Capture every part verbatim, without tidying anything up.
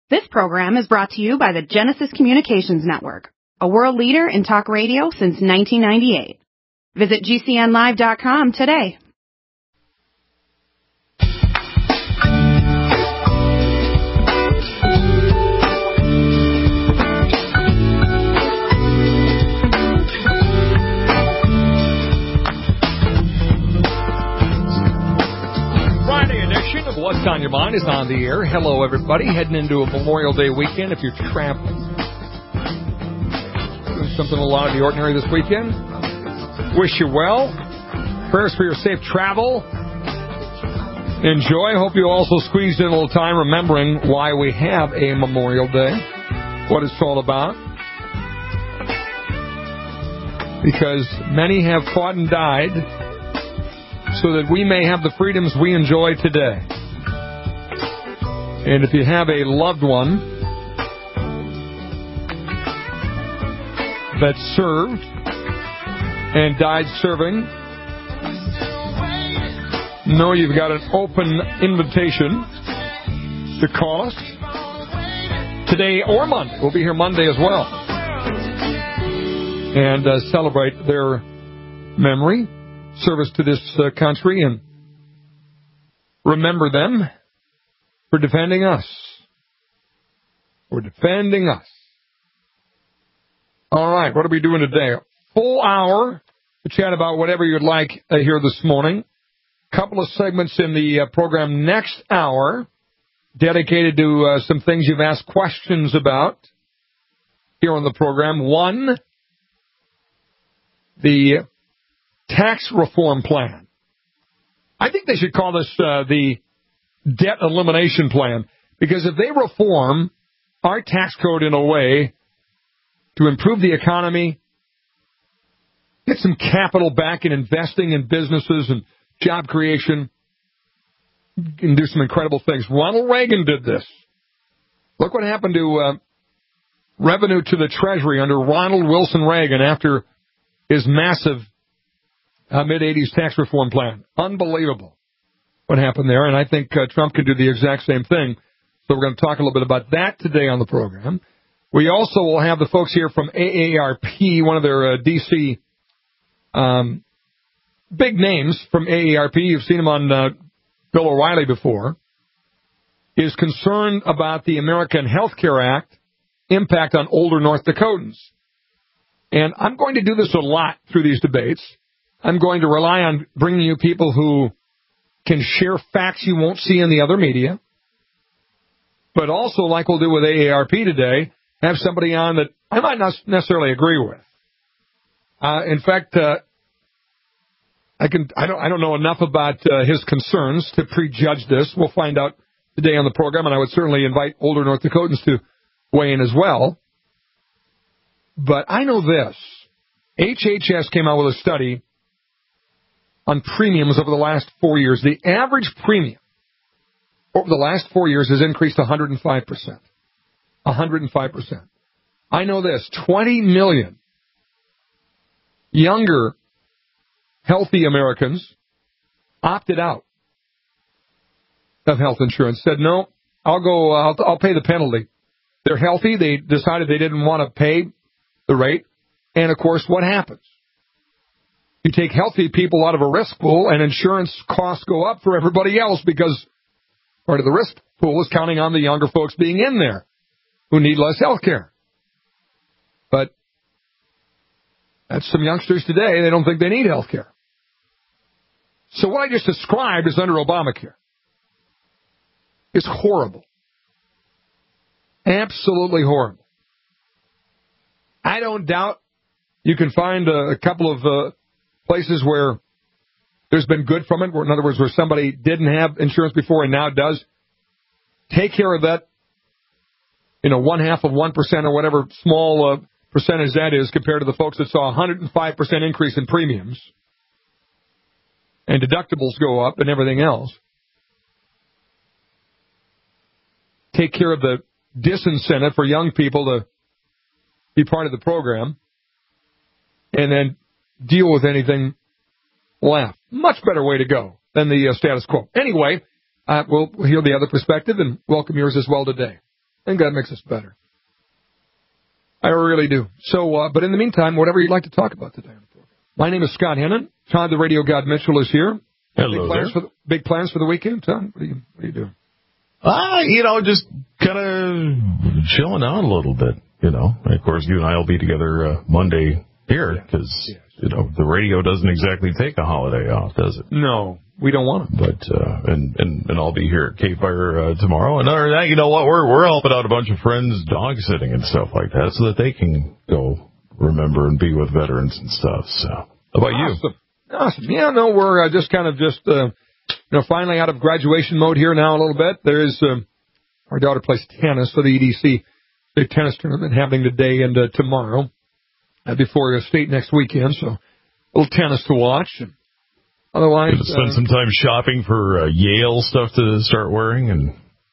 This program is brought to you by the Genesis Communications Network, a world leader in talk radio since nineteen ninety-eight. Visit G C N live dot com today. Of What's on Your Mind is on the air. Hello, everybody. Heading into a Memorial Day weekend. If you're traveling, doing something a lot of the ordinary this weekend, wish you well. Prayers for your safe travel. Enjoy. Hope you also squeezed in a little time remembering why we have a Memorial Day, what it's all about. Because many have fought and died so that we may have the freedoms we enjoy today. And if you have a loved one that served and died serving, know you've got an open invitation to call us today or Monday. We'll be here Monday as well. And uh, celebrate their memory, service to this uh, country, and remember them for defending us. For defending us. All right, what are we doing today? Full hour to chat about whatever you'd like uh, here this morning. Couple of segments in the uh, program next hour dedicated to uh, some things you've asked questions about here on the program. One, the tax reform plan. I think they should call this uh, the debt elimination plan, because if they reform our tax code in a way to improve the economy, get some capital back in investing in businesses and job creation, and do some incredible things. Ronald Reagan did this. Look what happened to uh, revenue to the Treasury under Ronald Wilson Reagan after his massive uh, mid-eighties tax reform plan. Unbelievable what happened there, and I think uh, Trump can do the exact same thing. So we're going to talk a little bit about that today on the program. We also will have the folks here from A A R P, one of their uh, D C um, big names from A A R P. You've seen them on uh, Bill O'Reilly before. Is concerned about the American Health Care Act impact on older North Dakotans. And I'm going to do this a lot through these debates. I'm going to rely on bringing you people who can share facts you won't see in the other media, but also, like we'll do with A A R P today, have somebody on that I might not necessarily agree with. Uh, in fact, uh, I can I don't I don't know enough about uh, his concerns to prejudge this. We'll find out today on the program, and I would certainly invite older North Dakotans to weigh in as well. But I know this: H H S came out with a study on premiums over the last four years. The average premium over the last four years has increased one hundred five percent. one hundred five percent. I know this, twenty million younger, healthy Americans opted out of health insurance, said, no, I'll go, I'll, I'll pay the penalty. They're healthy. They decided they didn't want to pay the rate. And, of course, what happens? You take healthy people out of a risk pool, and insurance costs go up for everybody else because part of the risk pool is counting on the younger folks being in there who need less health care. But that's some youngsters today. They don't think they need health care. So what I just described is under Obamacare. It's horrible. Absolutely horrible. I don't doubt you can find a, a couple of uh, places where there's been good from it. In other words, where somebody didn't have insurance before and now does. Take care of that, you know, one half of one percent or whatever small uh, percentage that is compared to the folks that saw a one hundred five percent increase in premiums and deductibles go up and everything else. Take care of the disincentive for young people to be part of the program and then deal with anything left. Much better way to go than the uh, status quo. Anyway, uh, we'll hear the other perspective and welcome yours as well today. I think that makes us better. I really do. So, uh, but in the meantime, whatever you'd like to talk about today. My name is Scott Hennon. Todd, the Radio God Mitchell, is here. Hello big plans there. For the, big plans for the weekend, Todd? What are you, what are you doing? Ah, uh, you know, just kind of chilling out a little bit, you know. And of course, you and I will be together uh, Monday here because, yeah. yeah, you know, the radio doesn't exactly take a holiday off, does it? No, we don't want to. But, uh, and, and, and I'll be here at K-Fire uh, tomorrow. And other than that, you know what, we're, we're helping out a bunch of friends dog sitting and stuff like that so that they can go remember and be with veterans and stuff. So, how about awesome. you? Awesome. Yeah, no, we're uh, just kind of just, uh, you know, finally out of graduation mode here now a little bit. There is, uh, our daughter plays tennis for the E D C big tennis tournament happening today and uh, tomorrow uh, before a state next weekend. So a little tennis to watch. And otherwise, Gonna spend uh, some time shopping for uh, Yale stuff to start wearing. And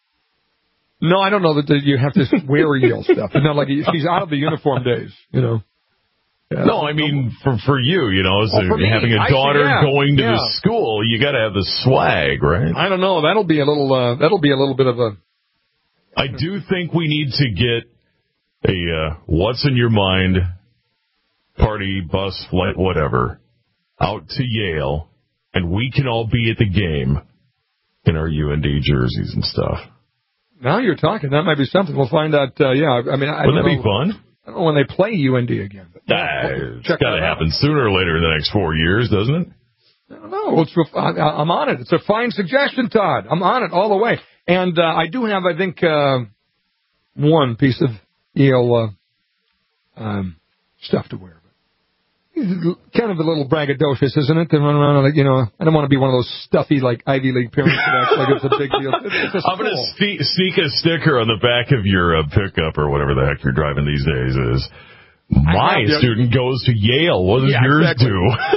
no, I don't know that you have to wear Yale stuff. It's not like she's out of the uniform days, you know. Yeah. No, I mean for for you, you know, so oh, having me, a daughter see, yeah, going to yeah. the school, you got to have the swag, right? I don't know. That'll be a little. Uh, that'll be a little bit of a. I do think we need to get a uh, what's in your mind party, bus, flight, whatever, out to Yale, and we can all be at the game in our U N D jerseys and stuff. Now you're talking. That might be something. We'll find out. Uh, yeah, I mean, I wouldn't that know. be fun? I don't know when they play U N D again. But yeah, it's got to happen sooner or later in the next four years, doesn't it? I don't know. It's, I'm on it. It's a fine suggestion, Todd. I'm on it all the way. And uh, I do have, I think, uh, one piece of Yale uh, um, stuff to wear. Kind of a little braggadocious, isn't it? To run around, like, you know, I don't want to be one of those stuffy, like, Ivy League parents that acts like it's a big deal. It's, it's I'm going to sneak, sneak a sticker on the back of your uh, pickup or whatever the heck you're driving these days is. My have, student yeah. goes to Yale. What does yeah, yours exactly.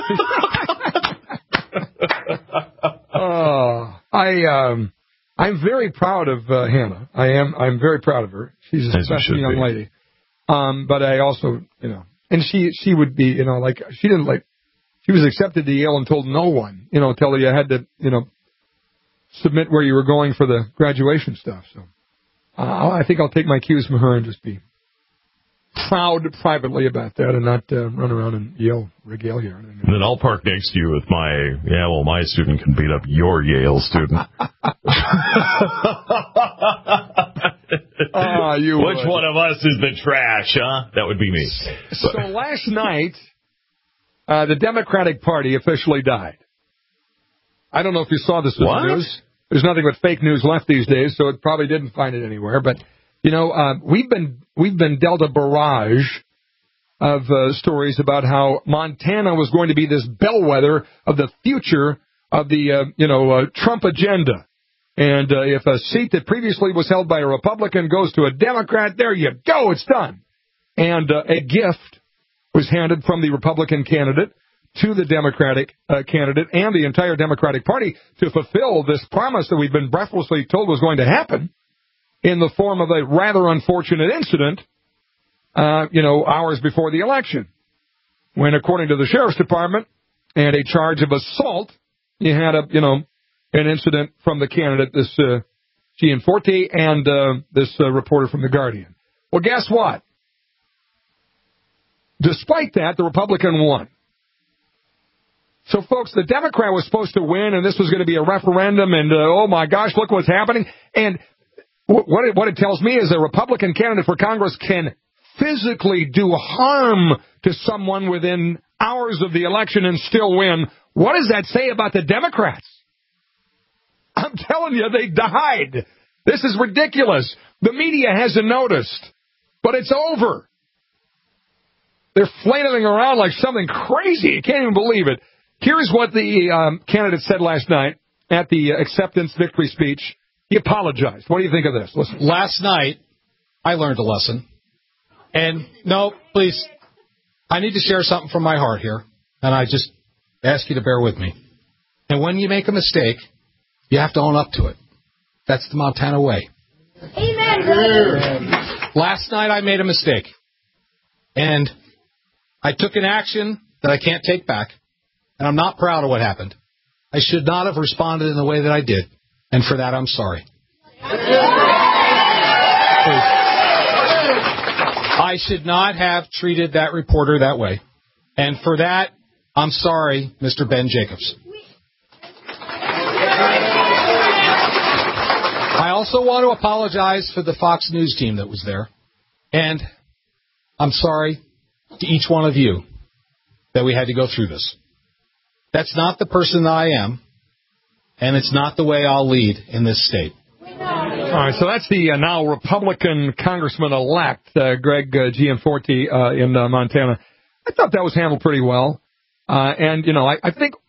do? uh, I, um, I'm very proud of uh, Hannah. I am. I'm very proud of her. She's a special young be. lady. Um, but I also, you know, and she she would be, you know, like she didn't like. She was accepted to Yale and told no one, you know, until you had to, you know, submit where you were going for the graduation stuff. So uh, I think I'll take my cues from her and just be proud privately about that and not uh, run around and Yale regale here. And then I'll park next to you with my, yeah, well, my student can beat up your Yale student. Ah, you Which would. one of us is the trash, huh? That would be me. So last night, uh, the Democratic Party officially died. I don't know if you saw this in what? the news. There's nothing but fake news left these days, so it probably didn't find it anywhere. But, you know, uh, we've been we've been dealt a barrage of uh, stories about how Montana was going to be this bellwether of the future of the, uh, you know, uh, Trump agenda. And uh, if a seat that previously was held by a Republican goes to a Democrat, there you go, it's done. And uh, a gift was handed from the Republican candidate to the Democratic uh, candidate and the entire Democratic Party to fulfill this promise that we've been breathlessly told was going to happen in the form of a rather unfortunate incident, uh, you know, hours before the election, when, according to the Sheriff's Department and a charge of assault, you had a, you know, an incident from the candidate, this uh, Gianforte, and uh, this uh, reporter from The Guardian. Well, guess what? Despite that, the Republican won. So, folks, the Democrat was supposed to win, and this was going to be a referendum, and, uh, oh, my gosh, look what's happening. And w- what, it, what it tells me is a Republican candidate for Congress can physically do harm to someone within hours of the election and still win. What does that say about the Democrats? I'm telling you, they died. This is ridiculous. The media hasn't noticed, but it's over. They're flailing around like something crazy. You can't even believe it. Here's what the um, candidate said last night at the acceptance victory speech. He apologized. What do you think of this? Listen. Last night, I learned a lesson. And, no, please, I need to share something from my heart here, and I just ask you to bear with me. And when you make a mistake, you have to own up to it. That's the Montana way. Amen, brother. Last night I made a mistake. And I took an action that I can't take back. And I'm not proud of what happened. I should not have responded in the way that I did. And for that, I'm sorry. Please. I should not have treated that reporter that way. And for that, I'm sorry, Mister Ben Jacobs. I also want to apologize for the Fox News team that was there. And I'm sorry to each one of you that we had to go through this. That's not the person that I am, and it's not the way I'll lead in this state. All right, so that's the uh, now Republican Congressman-elect, uh, Greg uh, Gianforte uh, in uh, Montana. I thought that was handled pretty well. Uh, and, you know, I, I think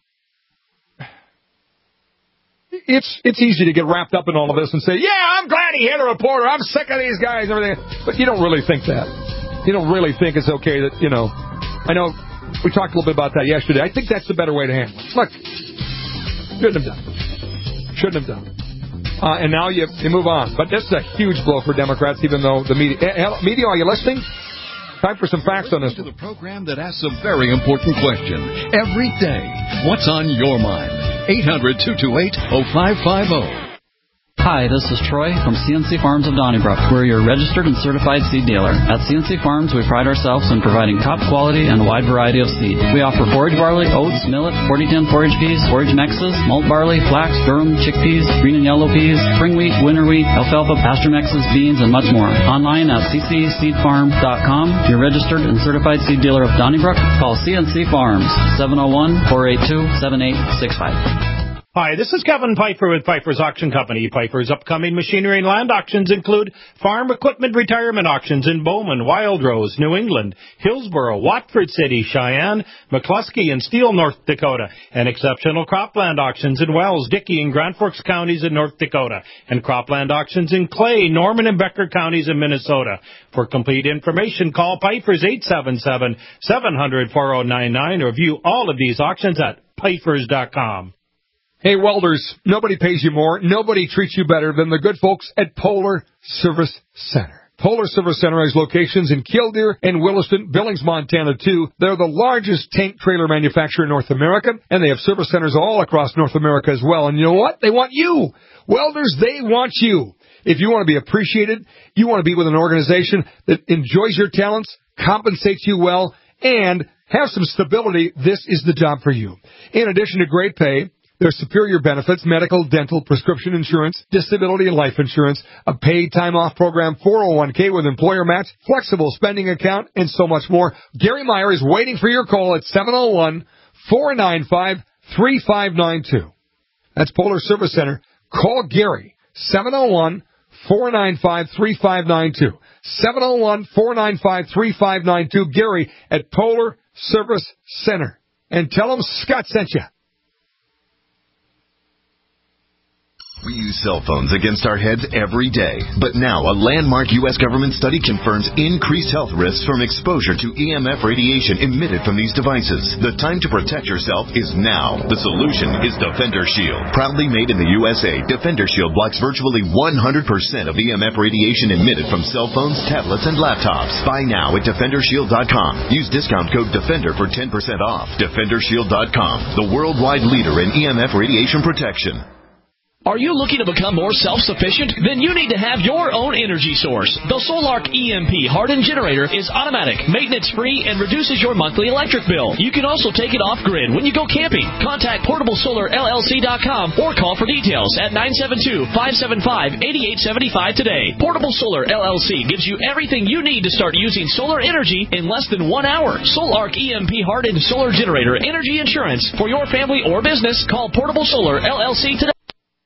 it's it's easy to get wrapped up in all of this and say, yeah, I'm glad he hit a reporter. I'm sick of these guys and everything. But you don't really think that. You don't really think it's okay that, you know, I know we talked a little bit about that yesterday. I think that's the better way to handle it. Look, shouldn't have done it. Shouldn't have done it. Uh, and now you, you move on. But this is a huge blow for Democrats, even though the media... Uh, media, are you listening? Time for some facts on this. To the program that asks a very important question every day. What's on your mind? eight hundred, two two eight, oh five five oh. Hi, this is Troy from C N C Farms of Donnybrook. We're your registered and certified seed dealer. At C N C Farms, we pride ourselves in providing top quality and a wide variety of seed. We offer forage barley, oats, millet, forty ten forage peas, forage mixes, malt barley, flax, durum, chickpeas, green and yellow peas, spring wheat, winter wheat, alfalfa, pasture mixes, beans, and much more. Online at c c seed farm dot com. Your registered and certified seed dealer of Donnybrook. Call C N C Farms, seven oh one, four eight two, seven eight six five. Hi, this is Kevin Piper with Piper's Auction Company. Piper's upcoming machinery and land auctions include farm equipment retirement auctions in Bowman, Wildrose, New England, Hillsboro, Watford City, Cheyenne, McCluskey, and Steele, North Dakota, and exceptional cropland auctions in Wells, Dickey, and Grand Forks counties in North Dakota, and cropland auctions in Clay, Norman, and Becker counties in Minnesota. For complete information, call Piper's eight seven seven, seven hundred, four oh nine nine or view all of these auctions at pipers dot com. Hey, welders, nobody pays you more, nobody treats you better than the good folks at Polar Service Center. Polar Service Center has locations in Killdeer and Williston, Billings, Montana, too. They're the largest tank trailer manufacturer in North America, and they have service centers all across North America as well. And you know what? They want you. Welders, they want you. If you want to be appreciated, you want to be with an organization that enjoys your talents, compensates you well, and have some stability, this is the job for you. In addition to great pay, there's superior benefits, medical, dental, prescription insurance, disability and life insurance, a paid time off program, four oh one k with employer match, flexible spending account, and so much more. Gary Meyer is waiting for your call at seven oh one, four nine five, three five nine two. That's Polar Service Center. Call Gary, seven oh one, four nine five, three five nine two. seven oh one, four nine five, three five nine two. Gary at Polar Service Center. And tell him Scott sent you. We use cell phones against our heads every day. But now, a landmark U S government study confirms increased health risks from exposure to E M F radiation emitted from these devices. The time to protect yourself is now. The solution is Defender Shield. Proudly made in the U S A, Defender Shield blocks virtually one hundred percent of E M F radiation emitted from cell phones, tablets, and laptops. Buy now at defender shield dot com. Use discount code DEFENDER for ten percent off. defender shield dot com, the worldwide leader in E M F radiation protection. Are you looking to become more self-sufficient? Then you need to have your own energy source. The Solark E M P hardened generator is automatic, maintenance-free, and reduces your monthly electric bill. You can also take it off-grid when you go camping. Contact portable solar L L C dot com or call for details at nine seven two, five seven five, eight eight seven five today. Portable Solar L L C gives you everything you need to start using solar energy in less than one hour. Solark E M P hardened solar generator energy insurance for your family or business. Call Portable Solar L L C today.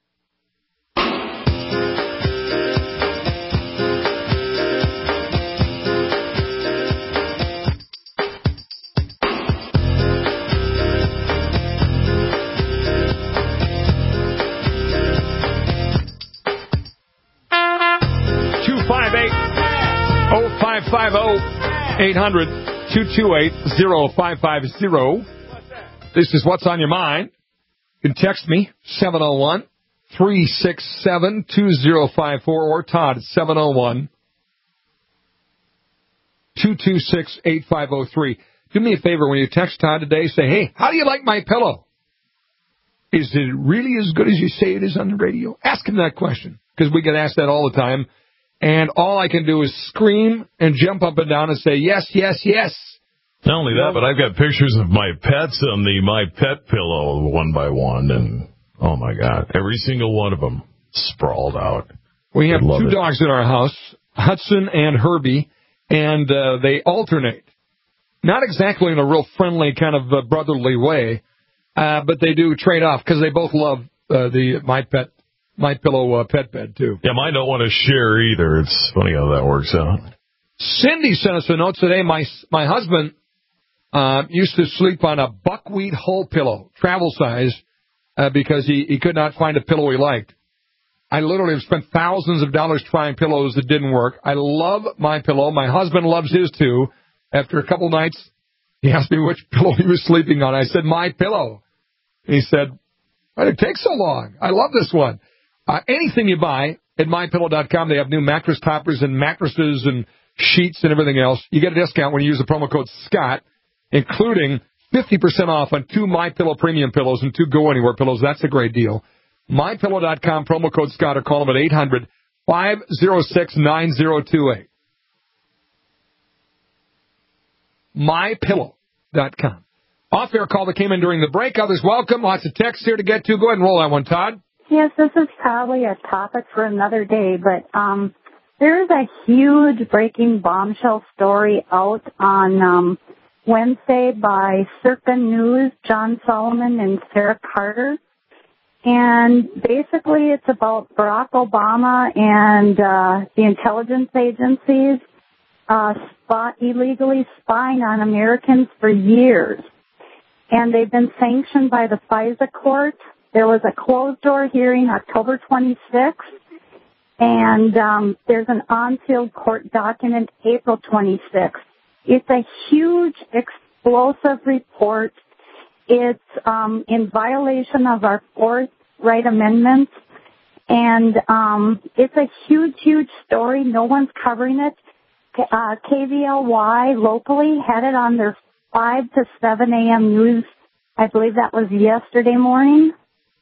five oh, eight hundred, two two eight, oh five five oh. This is What's on Your Mind. You can text me, seven oh one, three six seven, two oh five four, or Todd at seven oh one, two two six, eight five oh three. Do me a favor, when you text Todd today, say, hey, how do you like my pillow? Is it really as good as you say it is on the radio? Ask him that question, because we get asked that all the time. and all I can do is scream and jump up and down and say, yes, yes, yes. Not only that, but I've got pictures of my pets on the My Pet pillow one by one, and oh, my God, every single one of them sprawled out. We have two it. dogs in our house, Hudson and Herbie, and uh, they alternate. Not exactly in a real friendly kind of uh, brotherly way, uh, but they do trade off because they both love uh, the My Pet, My Pillow uh, pet bed, too. Yeah, mine don't want to share either. It's funny how that works out. Cindy sent us a note today. My, my husband uh, used to sleep on a buckwheat whole pillow, travel size, uh, because he, he could not find a pillow he liked. I literally have spent thousands of dollars trying pillows that didn't work. I love My Pillow. My husband loves his, too. After a couple nights, he asked me which pillow he was sleeping on. I said, My Pillow. He said, why did it take so long? I love this one. Uh, anything you buy at my pillow dot com, they have new mattress toppers and mattresses and sheets and everything else. You get a discount when you use the promo code SCOTT, including fifty percent off on two MyPillow premium pillows and two Go Anywhere pillows. That's a great deal. my pillow dot com, promo code SCOTT, or call them at eight hundred, five oh six, nine oh two eight. my pillow dot com. Off-air call that came in during the break. Others welcome. Lots of texts here to get to. Go ahead and roll that one, Todd. Yes, this is probably a topic for another day, but um, there's a huge breaking bombshell story out on um, Wednesday by Circa News, John Solomon and Sarah Carter. And basically it's about Barack Obama and uh, the intelligence agencies uh, spot, illegally spying on Americans for years. And they've been sanctioned by the FISA court. There was a closed-door hearing October twenty-sixth, and um, there's an on-field court document April twenty-sixth. It's a huge, explosive report. It's um, in violation of our Fourth Right Amendment, and um, it's a huge, huge story. No one's covering it. Uh, K V L Y locally had it on their five to seven a.m. news. I believe that was yesterday morning.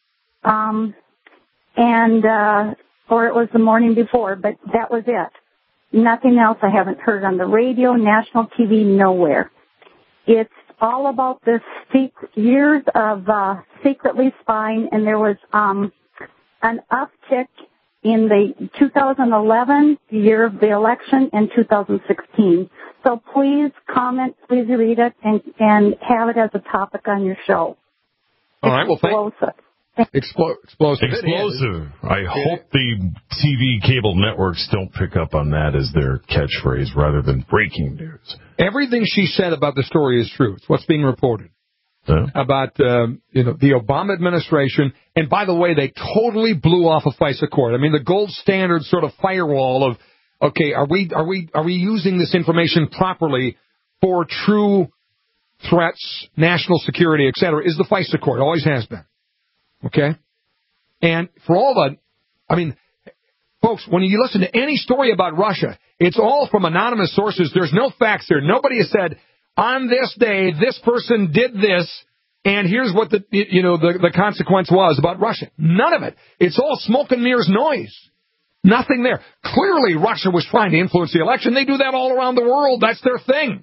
Um, and, uh, or it was the morning before, but that was it. Nothing else I haven't heard on the radio, national T V, nowhere. It's all about this secret, years of, uh, secretly spying, and there was, um, an uptick in the two thousand eleven, the year of the election, and two thousand sixteen. So please comment, please read it, and, and have it as a topic on your show. All right, well, thank Explosive. Explo- explosive. Explosive. I hope the T V cable networks don't pick up on that as their catchphrase rather than breaking news. Everything she said about the story is true. It's what's being reported. Yeah. About um, you know the Obama administration. And by the way, they totally blew off a FISA court. I mean, the gold standard sort of firewall of, okay, are we are we are we using this information properly for true threats, national security, et cetera, is the FISA court. Always has been. Okay? And for all the, I mean, folks, when you listen to any story about Russia, it's all from anonymous sources. There's no facts there. Nobody has said, on this day, this person did this, and here's what the, you know, the, the consequence was about Russia. None of it. It's all smoke and mirrors noise. Nothing there. Clearly, Russia was trying to influence the election. They do that all around the world. That's their thing.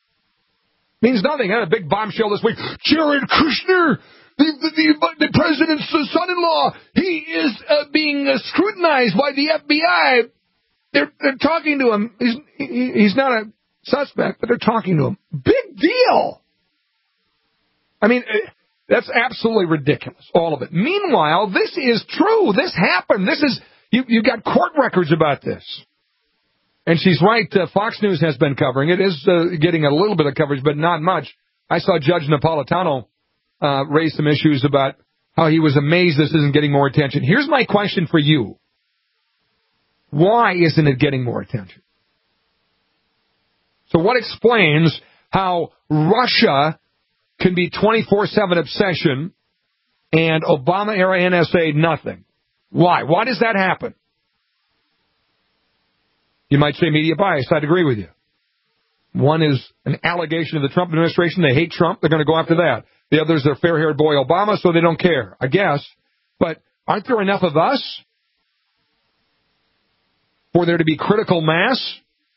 Means nothing. I had a big bombshell this week. Jared Kushner, the, the, the, the president's son-in-law, he is uh, being uh, scrutinized by the F B I. They're, they're talking to him. He's, he, he's not a suspect, but they're talking to him. Big deal. I mean, that's absolutely ridiculous, all of it. Meanwhile, this is true. This happened. This is, you, you've got court records about this. And she's right, uh, Fox News has been covering it. It is uh, getting a little bit of coverage, but not much. I saw Judge Napolitano uh, raise some issues about how he was amazed this isn't getting more attention. Here's my question for you. Why isn't it getting more attention? So what explains how Russia can be twenty-four seven obsession and Obama-era N S A nothing? Why? Why does that happen? You might say media bias. I'd agree with you. One is an allegation of the Trump administration. They hate Trump. They're going to go after that. The other is their fair-haired boy Obama, so they don't care, I guess. But aren't there enough of us? for there to be critical mass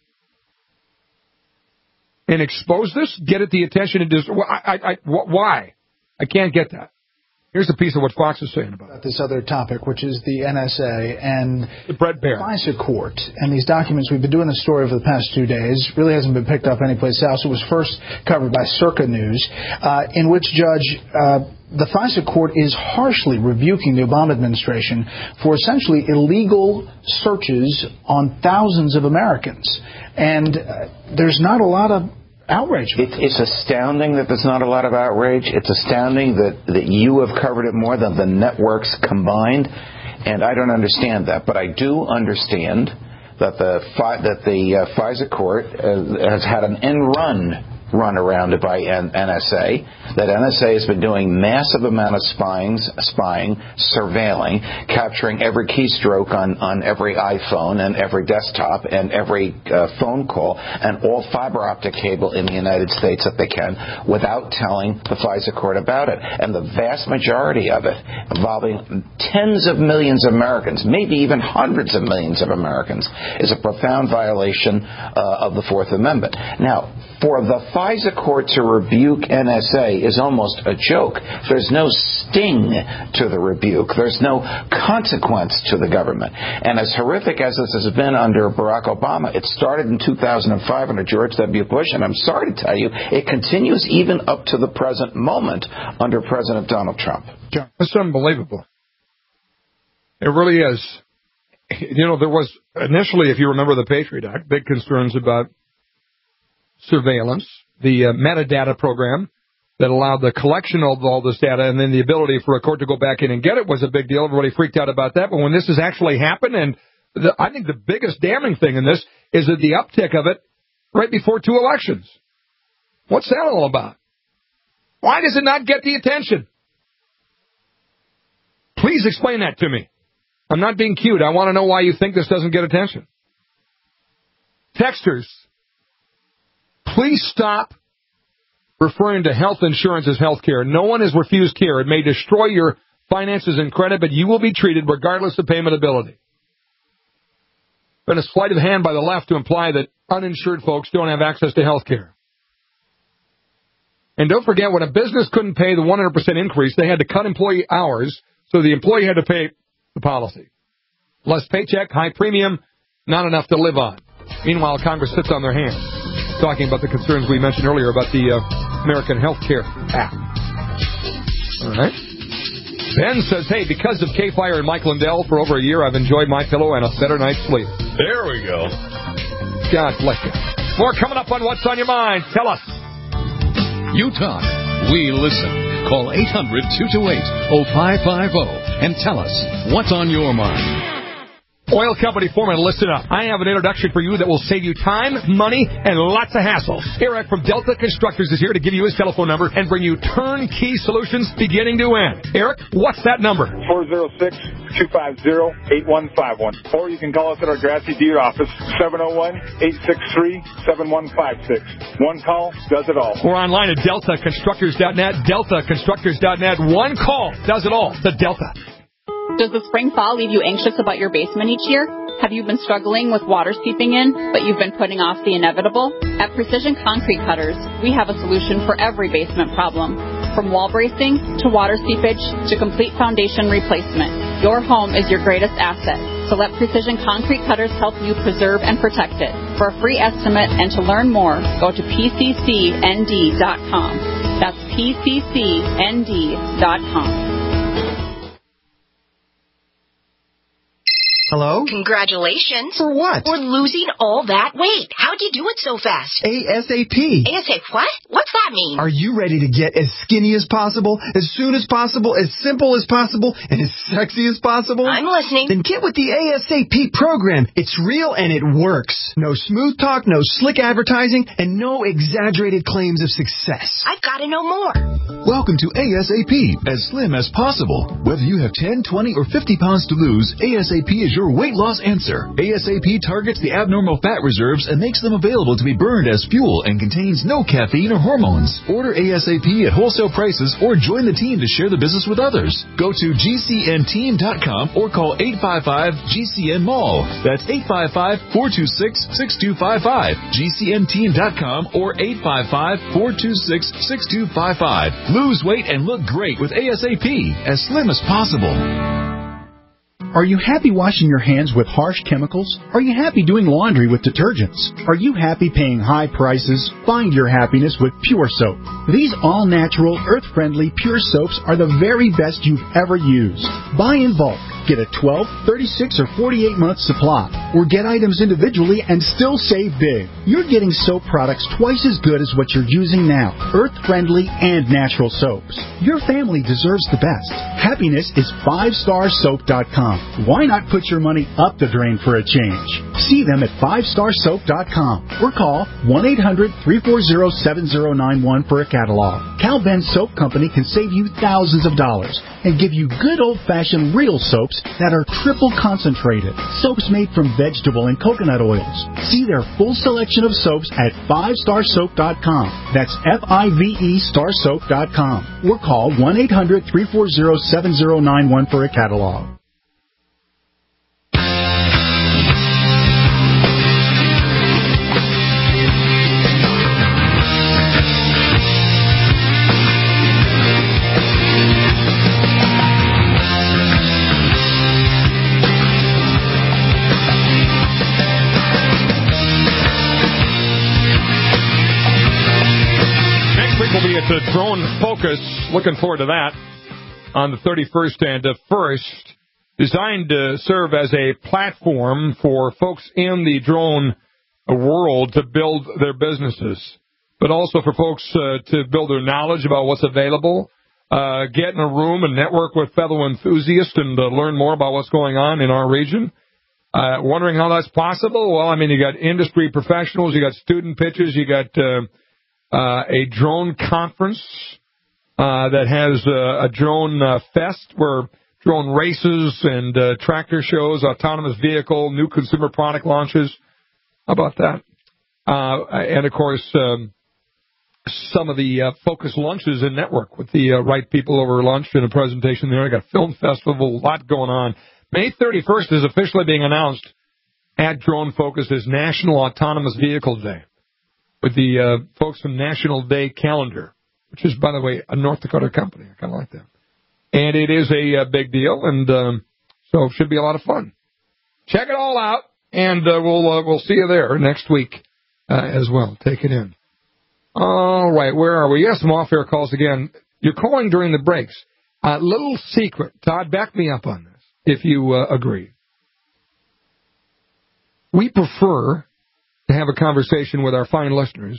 and expose this, get it the attention and just, I, I, I, why? I can't get that. Here's a piece of what Fox is saying about it. This other topic, which is the N S A and the Brett Baer FISA court and these documents. We've been doing this story over the past two days. Really hasn't been picked up anyplace else. It was first covered by Circa News, uh, in which Judge uh, the FISA court is harshly rebuking the Obama administration for essentially illegal searches on thousands of Americans. And uh, there's not a lot of outrage. It, it's astounding that there's not a lot of outrage. It's astounding that, that you have covered it more than the networks combined, and I don't understand that. But I do understand that the that the uh, FISA court uh, has had an end run run around it by N S A, that N S A has been doing massive amount of spying, spying, surveilling, capturing every keystroke on, on every iPhone and every desktop and every uh, phone call and all fiber optic cable in the United States that they can without telling the FISA court about it. And the vast majority of it involving tens of millions of Americans, maybe even hundreds of millions of Americans, is a profound violation uh, of the Fourth Amendment. Now, for the FISA court to rebuke N S A is almost a joke. There's no sting to the rebuke. There's no consequence to the government. And as horrific as this has been under Barack Obama, it started in two thousand five under George W. Bush, and I'm sorry to tell you, it continues even up to the present moment under President Donald Trump. It's unbelievable. It really is. You know, there was initially, if you remember the Patriot Act, big concerns about surveillance, the uh, metadata program that allowed the collection of all this data and then the ability for a court to go back in and get it was a big deal. Everybody freaked out about that. But when this has actually happened, and the, I think the biggest damning thing in this is that the uptick of it right before two elections. What's that all about? Why does it not get the attention? Please explain that to me. I'm not being cute. I want to know why you think this doesn't get attention. Texters, please stop referring to health insurance as health care. No one has refused care. It may destroy your finances and credit, but you will be treated regardless of payment ability. Been a sleight of hand by the left to imply that uninsured folks don't have access to health care. And don't forget, when a business couldn't pay the one hundred percent increase, they had to cut employee hours, so the employee had to pay the policy. Less paycheck, high premium, not enough to live on. Meanwhile, Congress sits on their hands, talking about the concerns we mentioned earlier about the uh, American Health Care Act. All right. Ben says, hey, because of K-Fire and Mike Lindell for over a year, I've enjoyed my pillow and a better night's sleep. There we go. God bless you. More coming up on What's on Your Mind. Tell us. You talk, we listen. Call eight hundred, two two eight, oh five five oh and tell us what's on your mind. Oil company foreman, listen up. I have an introduction for you that will save you time, money, and lots of hassle. Eric from Delta Constructors is here to give you his telephone number and bring you turnkey solutions beginning to end. Eric, what's that number? four oh six, two five oh, eight one five one. Or you can call us at our Grassy Deer office, seven oh one, eight six three, seven one five six. One call does it all. We're online at delta constructors dot net, delta constructors dot net. One call does it all. The Delta. Does the spring fall leave you anxious about your basement each year? Have you been struggling with water seeping in, but you've been putting off the inevitable? At Precision Concrete Cutters, we have a solution for every basement problem. From wall bracing to water seepage to complete foundation replacement, your home is your greatest asset. So let Precision Concrete Cutters help you preserve and protect it. For a free estimate and to learn more, go to P C C N D dot com. That's P C C N D dot com. Hello? Congratulations. For what? For losing all that weight. How'd you do it so fast? ASAP. ASAP what? What's that mean? Are you ready to get as skinny as possible, as soon as possible, as simple as possible, and as sexy as possible? I'm listening. Then get with the ASAP program. It's real and it works. No smooth talk, no slick advertising, and no exaggerated claims of success. I've got to know more. Welcome to ASAP, as slim as possible. Whether you have ten, twenty, or fifty pounds to lose, ASAP is your weight loss answer. ASAP targets the abnormal fat reserves and makes them available to be burned as fuel and contains no caffeine or hormones. Order ASAP at wholesale prices or join the team to share the business with others. Go to G C N team dot com or call eight five five G C N Mall. That's eight five five, four two six, six two five five. G C N team dot com or eight five five, four two six, six two five five. Lose weight and look great with ASAP, as slim as possible. Are you happy washing your hands with harsh chemicals? Are you happy doing laundry with detergents? Are you happy paying high prices? Find your happiness with Pure Soap. These all-natural, earth-friendly Pure Soaps are the very best you've ever used. Buy in bulk. Get a twelve, thirty-six, or forty-eight month supply. Or get items individually and still save big. You're getting soap products twice as good as what you're using now. Earth-friendly and natural soaps. Your family deserves the best. Happiness is five star soap dot com. Why not put your money up the drain for a change? See them at five star soap dot com or call one eight hundred, three four zero, seven zero nine one for a catalog. Cal Ben Soap Company can save you thousands of dollars and give you good old-fashioned real soaps that are triple concentrated. Soaps made from vegetable and coconut oils. See their full selection of soaps at five star soap dot com. That's F I V E star soap dot com. Or call one eight hundred, three four zero, seven zero nine one for a catalog. At the Drone Focus, looking forward to that on the thirty-first and uh, first, designed to serve as a platform for folks in the drone world to build their businesses, but also for folks uh, to build their knowledge about what's available, uh, get in a room and network with fellow enthusiasts and uh, learn more about what's going on in our region. Uh, wondering how that's possible? Well, I mean, you got industry professionals, you got student pitches, you got uh, Uh, a drone conference uh, that has uh, a drone uh, fest where drone races and uh, tractor shows, autonomous vehicle, new consumer product launches. How about that? Uh, and, of course, um, some of the uh, focus lunches in network with the uh, right people over lunch and a presentation there. I got a film festival, a lot going on. May thirty-first is officially being announced at Drone Focus as National Autonomous Vehicle Day, with the uh, folks from National Day Calendar, which is, by the way, a North Dakota company. I kind of like that. And it is a, a big deal, and um, so it should be a lot of fun. Check it all out, and uh, we'll uh, we'll see you there next week uh, as well. Take it in. All right, where are we? Yes, some off-air calls again. You're calling during the breaks. Uh, little secret. Todd, back me up on this, if you uh, agree. We prefer to have a conversation with our fine listeners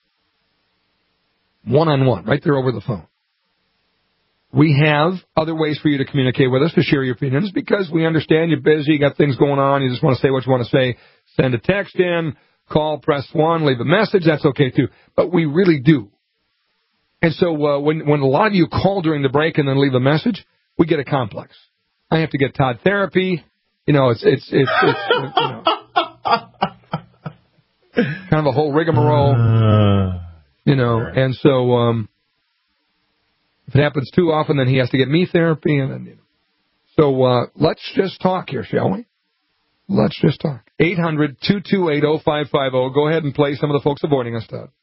one-on-one, right there over the phone. We have other ways for you to communicate with us, to share your opinions, because we understand you're busy, you got things going on, you just want to say what you want to say. Send a text in, call, press one, leave a message, that's okay too. But we really do. And so uh, when, when a lot of you call during the break and then leave a message, we get a complex. I have to get Todd therapy. You know, it's, it's, it's, it's you know. Kind of a whole rigmarole, uh, you know, and so um, if it happens too often, then he has to get me therapy, and then, you know. So uh, let's just talk here, shall we? Let's just talk. eight hundred, two two eight, oh five five oh. Go ahead and play some of the folks avoiding us, Todd.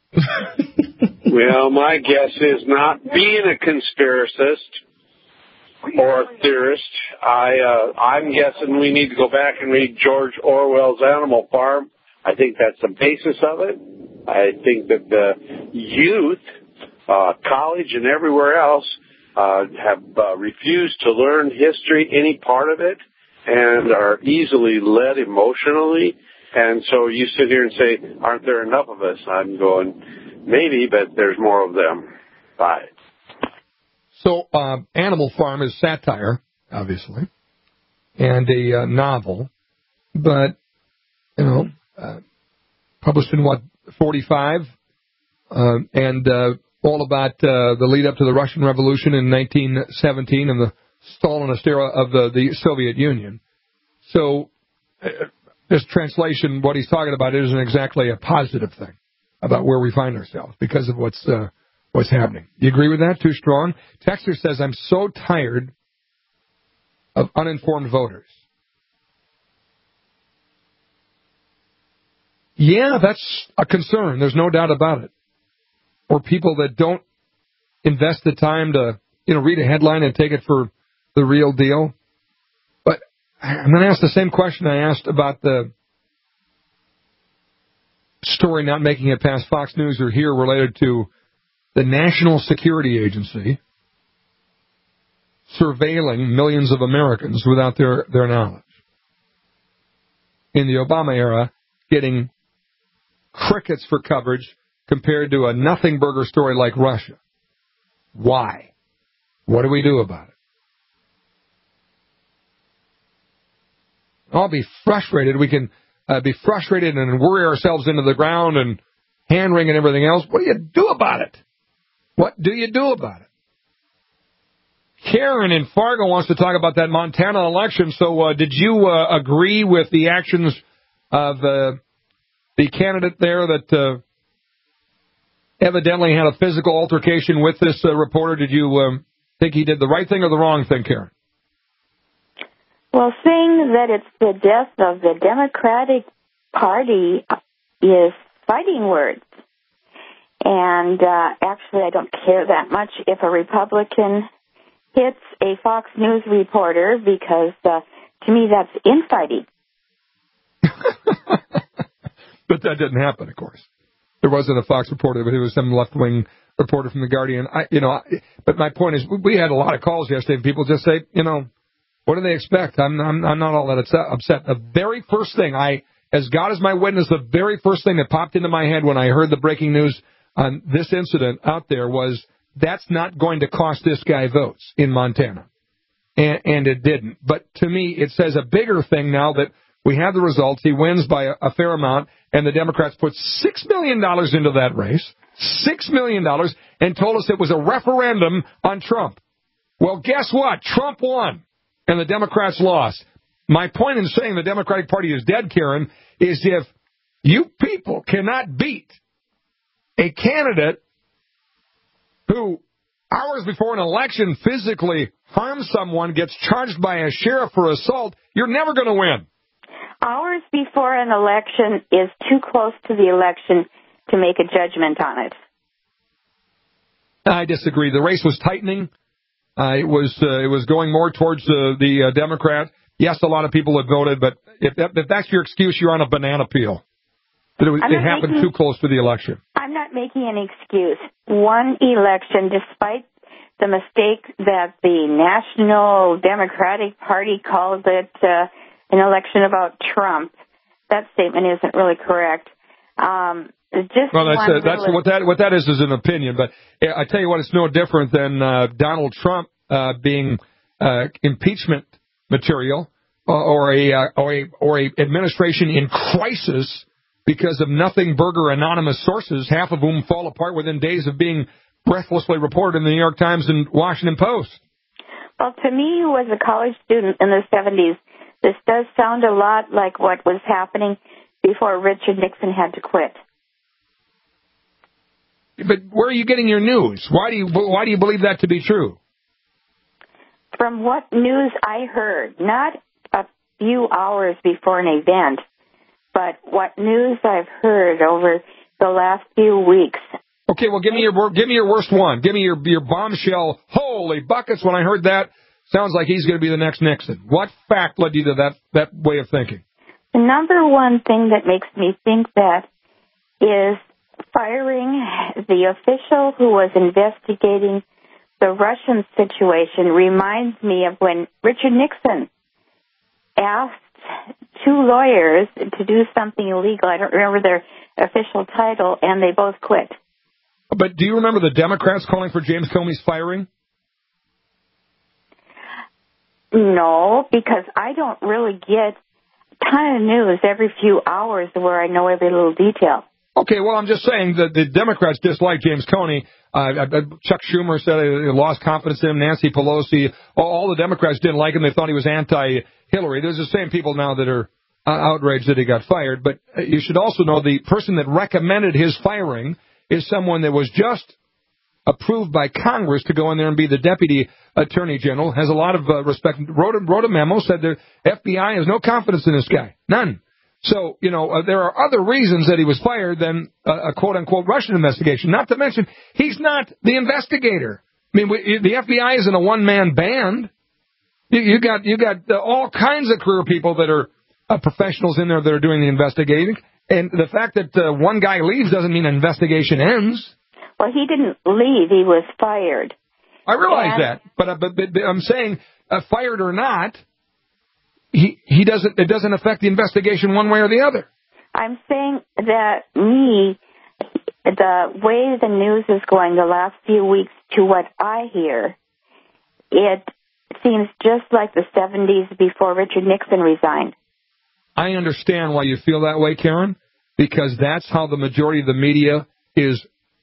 Well, my guess is not being a conspiracist or a theorist. I, uh, I'm guessing we need to go back and read George Orwell's Animal Farm. I think that's the basis of it. I think that the youth, uh, college and everywhere else, uh, have uh, refused to learn history, any part of it, and are easily led emotionally. And so you sit here and say, aren't there enough of us? I'm going, maybe, but there's more of them. Bye. So uh, Animal Farm is satire, obviously, and a uh, novel, but, you know, Uh, published in, what, forty-five, uh, and uh, all about uh, the lead-up to the Russian Revolution in nineteen seventeen and the Stalinist era of the, the Soviet Union. So uh, this translation, what he's talking about isn't exactly a positive thing about where we find ourselves because of what's uh, what's happening. You agree with that? Too strong? Texter says, I'm so tired of uninformed voters. Yeah, that's a concern. There's no doubt about it. Or people that don't invest the time to, you know, read a headline and take it for the real deal. But I'm going to ask the same question I asked about the story not making it past Fox News or here related to the National Security Agency surveilling millions of Americans without their, their knowledge. In the Obama era, getting crickets for coverage compared to a nothing burger story like Russia. Why? What do we do about it? I'll be frustrated. We can uh, be frustrated and worry ourselves into the ground and hand-wring and everything else. What do you do about it? What do you do about it? Karen in Fargo wants to talk about that Montana election. So uh, did you uh, agree with the actions of uh, the candidate there that uh, evidently had a physical altercation with this uh, reporter? Did you um, think he did the right thing or the wrong thing, Karen? Well, saying that it's the death of the Democratic Party is fighting words. And uh, actually, I don't care that much if a Republican hits a Fox News reporter because, uh, to me, that's infighting. But that didn't happen, of course. There wasn't a Fox reporter, but it was some left-wing reporter from The Guardian. I, you know, I, but my point is, we had a lot of calls yesterday, and people just say, you know, what do they expect? I'm, I'm, I'm not all that upset. The very first thing I, as God is my witness, the very first thing that popped into my head when I heard the breaking news on this incident out there was, that's not going to cost this guy votes in Montana. And, and it didn't. But to me, it says a bigger thing now that we have the results. He wins by a, a fair amount, and the Democrats put six million dollars into that race, six million dollars, and told us it was a referendum on Trump. Well, guess what? Trump won, and the Democrats lost. My point in saying the Democratic Party is dead, Karen, is if you people cannot beat a candidate who, hours before an election, physically harms someone, gets charged by a sheriff for assault, you're never going to win. Hours before an election is too close to the election to make a judgment on it. I disagree. The race was tightening. Uh, it was uh, it was going more towards uh, the uh, Democrat. Yes, a lot of people had voted, but if, that, if that's your excuse, you're on a banana peel. But it, was, it happened making, too close to the election. I'm not making an excuse. One election, despite the mistake that the National Democratic Party called it uh, an election about Trump, that statement isn't really correct. Um, just well, that's, one uh, that's what that what that is is an opinion. But I tell you what, it's no different than uh, Donald Trump uh, being uh, impeachment material uh, or a uh, or a or a administration in crisis because of nothing burger anonymous sources, half of whom fall apart within days of being breathlessly reported in the New York Times and Washington Post. Well, to me, who was a college student in the seventies, this does sound a lot like what was happening before Richard Nixon had to quit. But where are you getting your news? Why do you why do you believe that to be true? From what news I heard, not a few hours before an event, but what news I've heard over the last few weeks. Okay, well, give me your give me your worst one. Give me your your bombshell. Holy buckets! When I heard that, sounds like he's going to be the next Nixon. What fact led you to that that way of thinking? The number one thing that makes me think that is firing the official who was investigating the Russian situation reminds me of when Richard Nixon asked two lawyers to do something illegal. I don't remember their official title, and they both quit. But do you remember the Democrats calling for James Comey's firing? No, because I don't really get a ton of news every few hours where I know every little detail. Okay, well, I'm just saying that the Democrats dislike James Comey. Uh, Chuck Schumer said they lost confidence in him. Nancy Pelosi, all the Democrats didn't like him. They thought he was anti-Hillary. There's the same people now that are uh, outraged that he got fired. But you should also know the person that recommended his firing is someone that was just approved by Congress to go in there and be the deputy attorney general, has a lot of uh, respect, wrote a, wrote a memo, said the F B I has no confidence in this guy. None. So, you know, uh, there are other reasons that he was fired than uh, a quote-unquote Russian investigation. Not to mention, he's not the investigator. I mean, we, the F B I isn't a one-man band. You, you got you got uh, all kinds of career people that are uh, professionals in there that are doing the investigating. And the fact that uh, one guy leaves doesn't mean an investigation ends. Well, he didn't leave. He was fired. I realize and, that, but, uh, but, but, but I'm saying, uh, fired or not, he he doesn't. It doesn't affect the investigation one way or the other. I'm saying that me, the way the news is going the last few weeks, to what I hear, it seems just like the seventies before Richard Nixon resigned. I understand why you feel that way, Karen, because that's how the majority of the media is.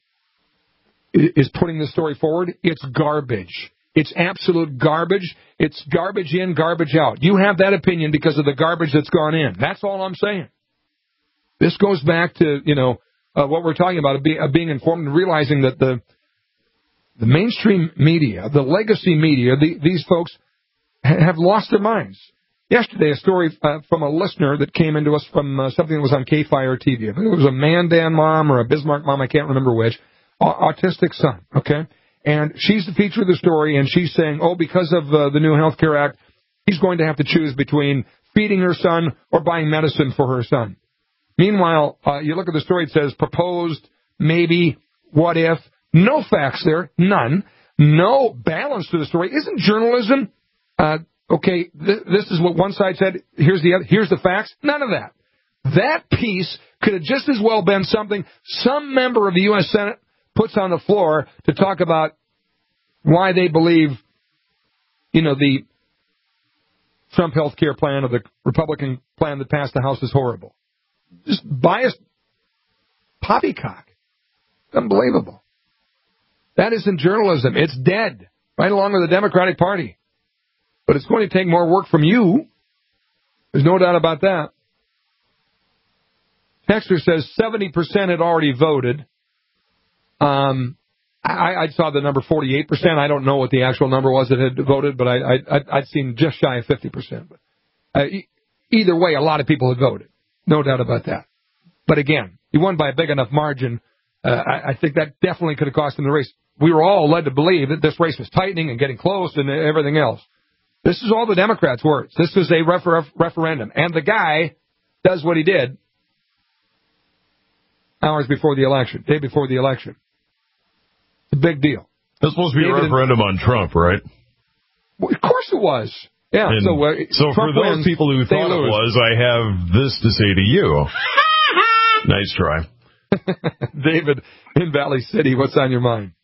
is putting this story forward. It's garbage. It's absolute garbage. It's garbage in, garbage out. You have that opinion because of the garbage that's gone in. That's all I'm saying. This goes back to, you know, uh, what we're talking about, of being, of being informed and realizing that the the mainstream media, the legacy media, the, these folks ha- have lost their minds. Yesterday, a story uh, from a listener that came into us from uh, something that was on K-Fire T V. I think it was a Mandan mom or a Bismarck mom, I can't remember which. Autistic son, okay? And she's the feature of the story, and she's saying, oh, because of uh, the new Health Care Act, he's going to have to choose between feeding her son or buying medicine for her son. Meanwhile, uh, you look at the story, it says proposed, maybe, what if, no facts there, none, no balance to the story. Isn't journalism, uh, okay, th- this is what one side said, here's the other, here's the facts? None of that. That piece could have just as well been something some member of the U S Senate puts on the floor to talk about why they believe, you know, the Trump health care plan or the Republican plan that passed the House is horrible. Just biased poppycock. Unbelievable. That isn't journalism. It's dead, right along with the Democratic Party. But it's going to take more work from you. There's no doubt about that. Texter says seventy percent had already voted. Um, I, I saw the number forty-eight percent. I don't know what the actual number was that had voted, but I, I, I'd seen just shy of fifty percent. But uh, e- either way, a lot of people had voted. No doubt about that. But again, he won by a big enough margin. Uh, I, I think that definitely could have cost him the race. We were all led to believe that this race was tightening and getting close and everything else. This is all the Democrats' words. This was a refer- referendum. And the guy does what he did hours before the election, day before the election. It's a big deal. It's supposed to be David a referendum and, on Trump, right? Well, of course it was. Yeah. And so uh, so for those wins, people who thought it was, I have this to say to you. Nice try. David in Valley City, what's on your mind?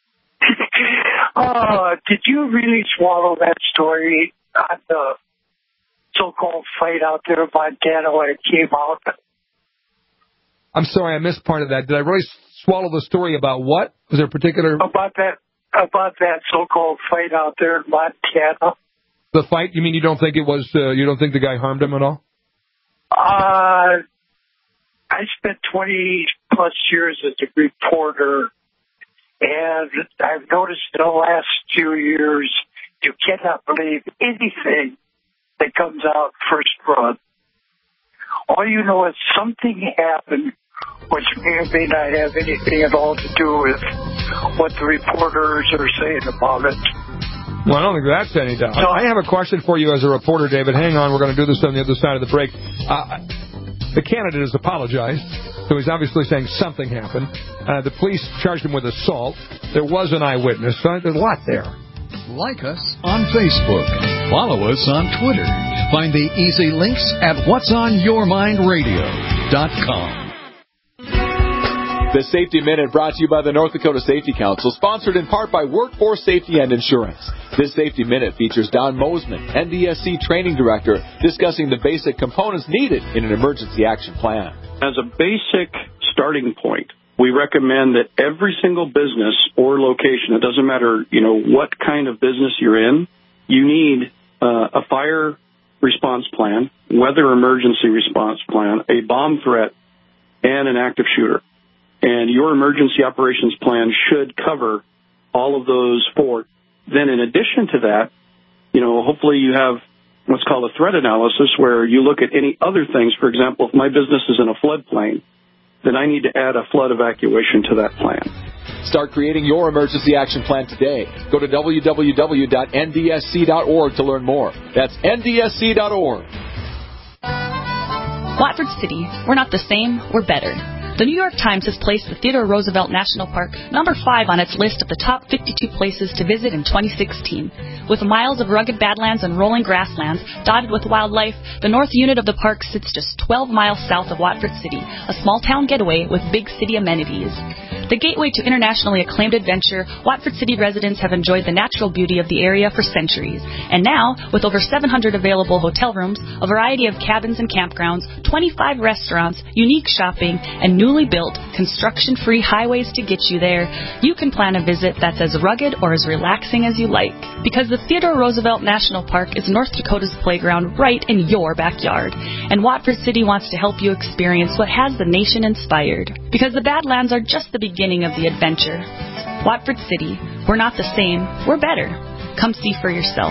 Uh, did you really swallow that story on the so-called fight out there in Montana when it came out? I'm sorry, I missed part of that. Did I really swallow the story about what? Was there a particular... About that about that so-called fight out there in Montana. The fight? You mean you don't think it was, uh, you don't think the guy harmed him at all? Uh, I spent twenty-plus years as a reporter, and I've noticed in the last few years, you cannot believe anything that comes out first run. All you know is something happened, which may or may not have anything at all to do with what the reporters are saying about it. Well, I don't think that's any doubt. So I have a question for you as a reporter, David. Hang on, we're going to do this on the other side of the break. Uh, the candidate has apologized, so he's obviously saying something happened. Uh, the police charged him with assault. There was an eyewitness, so there's a lot there. Like us on Facebook. Follow us on Twitter. Find the easy links at whats on your mind radio dot com. The Safety Minute brought to you by the North Dakota Safety Council, sponsored in part by Workforce Safety and Insurance. This Safety Minute features Don Mosman, N D S C Training Director, discussing the basic components needed in an emergency action plan. As a basic starting point, we recommend that every single business or location, it doesn't matter, you know, what kind of business you're in, you need uh, a fire response plan, weather emergency response plan, a bomb threat, and an active shooter. And your emergency operations plan should cover all of those four. Then in addition to that, you know, hopefully you have what's called a threat analysis where you look at any other things. For example, if my business is in a floodplain, then I need to add a flood evacuation to that plan. Start creating your emergency action plan today. Go to w w w dot n d s c dot org to learn more. That's n d s c dot org. Watford City, we're not the same, we're better. The New York Times has placed the Theodore Roosevelt National Park number five on its list of the top fifty-two places to visit in twenty sixteen. With miles of rugged badlands and rolling grasslands dotted with wildlife, the north unit of the park sits just twelve miles south of Watford City, a small-town getaway with big city amenities. The gateway to internationally acclaimed adventure, Watford City residents have enjoyed the natural beauty of the area for centuries. And now, with over seven hundred available hotel rooms, a variety of cabins and campgrounds, twenty-five restaurants, unique shopping, and newly built, construction-free highways to get you there, you can plan a visit that's as rugged or as relaxing as you like. Because the Theodore Roosevelt National Park is North Dakota's playground right in your backyard. And Watford City wants to help you experience what has the nation inspired. Because the Badlands are just the beginning of the adventure. Watford City, we're not the same, we're better. Come see for yourself.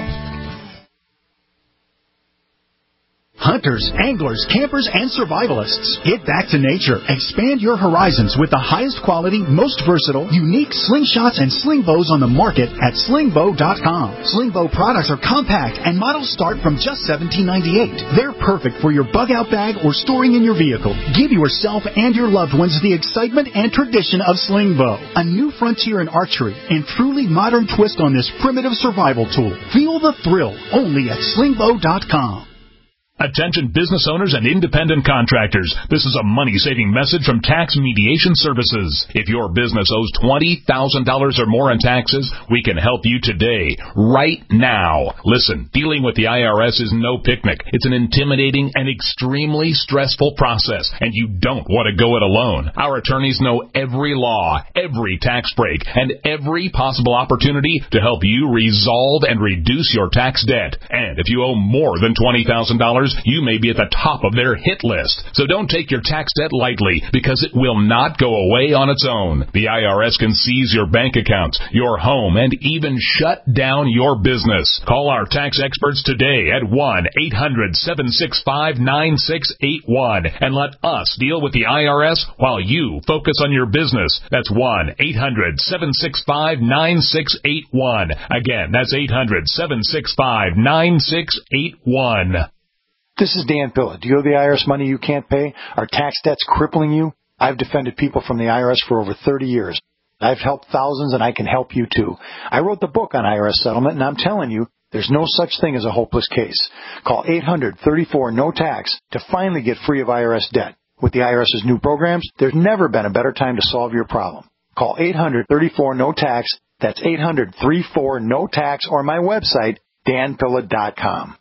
Hunters, anglers, campers, and survivalists, get back to nature. Expand your horizons with the highest quality, most versatile, unique slingshots and sling bows on the market at sling bow dot com. Sling bow products are compact and models start from just seventeen ninety-eight. They're perfect for your bug-out bag or storing in your vehicle. Give yourself and your loved ones the excitement and tradition of sling bow, a new frontier in archery and truly modern twist on this primitive survival tool. Feel the thrill only at sling bow dot com. Attention business owners and independent contractors. This is a money-saving message from Tax Mediation Services. If your business owes twenty thousand dollars or more in taxes, we can help you today, right now. Listen, dealing with the I R S is no picnic. It's an intimidating and extremely stressful process, and you don't want to go it alone. Our attorneys know every law, every tax break, and every possible opportunity to help you resolve and reduce your tax debt. And if you owe more than twenty thousand dollars, you may be at the top of their hit list. So don't take your tax debt lightly, because it will not go away on its own. The I R S can seize your bank accounts, your home, and even shut down your business. Call our tax experts today at one eight hundred seven six five nine six eight one and let us deal with the I R S while you focus on your business. That's one eight hundred seven six five nine six eight one. Again, that's eight hundred seven six five nine six eight one. This is Dan Pilla. Do you owe the I R S money you can't pay? Are tax debts crippling you? I've defended people from the I R S for over thirty years. I've helped thousands, and I can help you too. I wrote the book on I R S settlement, and I'm telling you, there's no such thing as a hopeless case. Call eight hundred thirty-four no tax to finally get free of I R S debt. With the IRS's new programs, there's never been a better time to solve your problem. Call eight hundred thirty-four no tax. That's eight hundred thirty-four no tax, or my website, dan pilla dot com.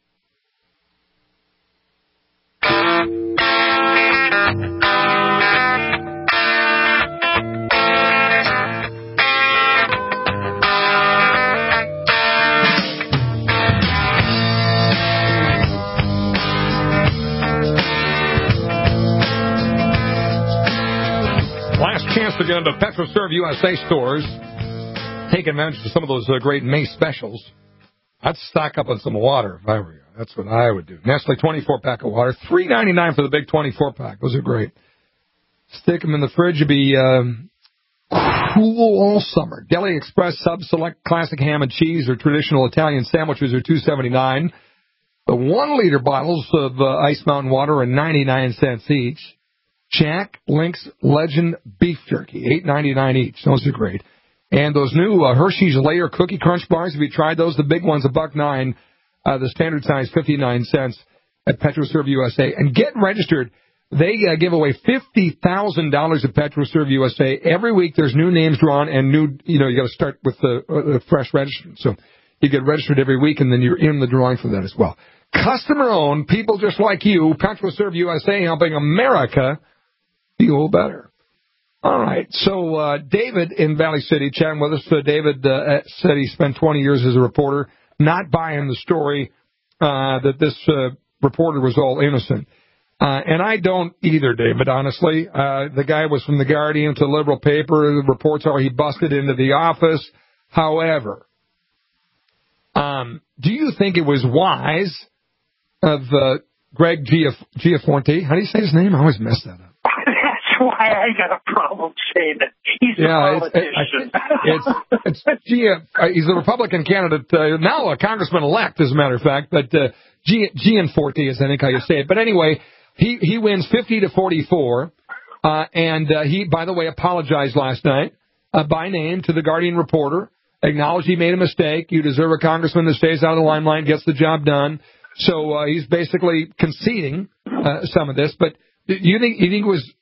Last chance to get into PetroServe U S A stores. Take advantage of some of those uh, great May specials. I'd stock up on some water if I were you. That's what I would do. Nestle twenty-four pack of water, three ninety-nine for the big twenty-four pack. Those are great. Stick them in the fridge. It'll be um, cool all summer. Deli Express Sub Select Classic Ham and Cheese or traditional Italian sandwiches are two seventy-nine. The one-liter bottles of uh, Ice Mountain Water are ninety-nine cents each. Jack Link's Legend Beef Jerky, eight ninety-nine each. Those are great. And those new uh, Hershey's Layer Cookie Crunch bars, have you tried those? The big ones, a buck nine. Uh, the standard size, fifty-nine cents at PetroServe U S A. And get registered. They uh, give away fifty thousand dollars at PetroServe U S A. Every week there's new names drawn and new, you know, you got to start with the uh, fresh registrant. So you get registered every week and then you're in the drawing for that as well. Customer owned, people just like you, PetroServe U S A, helping America feel better. All right. So uh, David in Valley City chatting with us. Uh, David uh, said he spent twenty years as a reporter. Not buying the story uh, that this uh, reporter was all innocent. Uh, and I don't either, David, honestly. Uh, the guy was from the Guardian. It's a liberal paper. The reports are he busted into the office. However, um, do you think it was wise of uh, Greg Giaf- Giaforte? How do you say his name? I always mess that up. That's why I got a problem saying it. He's yeah, a politician. It's, it's, it's Gia, uh, he's a Republican candidate, uh, now a congressman-elect, as a matter of fact, but uh, G- Gianforte is, I think, how you say it. But anyway, he, he wins fifty to forty-four, uh, and uh, he, by the way, apologized last night uh, by name to the Guardian reporter, acknowledged he made a mistake. You deserve a congressman that stays out of the limelight, gets the job done. So uh, he's basically conceding uh, some of this. But you think you think it was,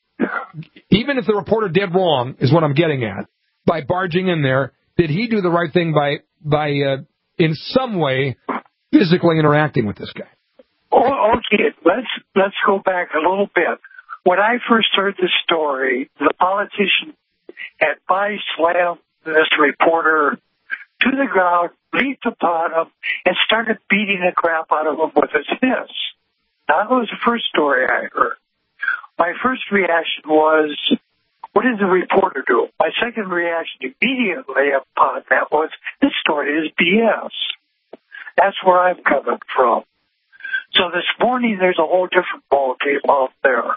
even if the reporter did wrong, is what I'm getting at, by barging in there, did he do the right thing by, by uh, in some way, physically interacting with this guy? Oh, okay, let's let's go back a little bit. When I first heard the story, the politician had body slammed this reporter to the ground, leaped upon him, and started beating the crap out of him with his fists. That was the first story I heard. My first reaction was, what did the reporter do? My second reaction immediately upon that was, this story is B S. That's where I'm coming from. So this morning, there's a whole different ballgame out there.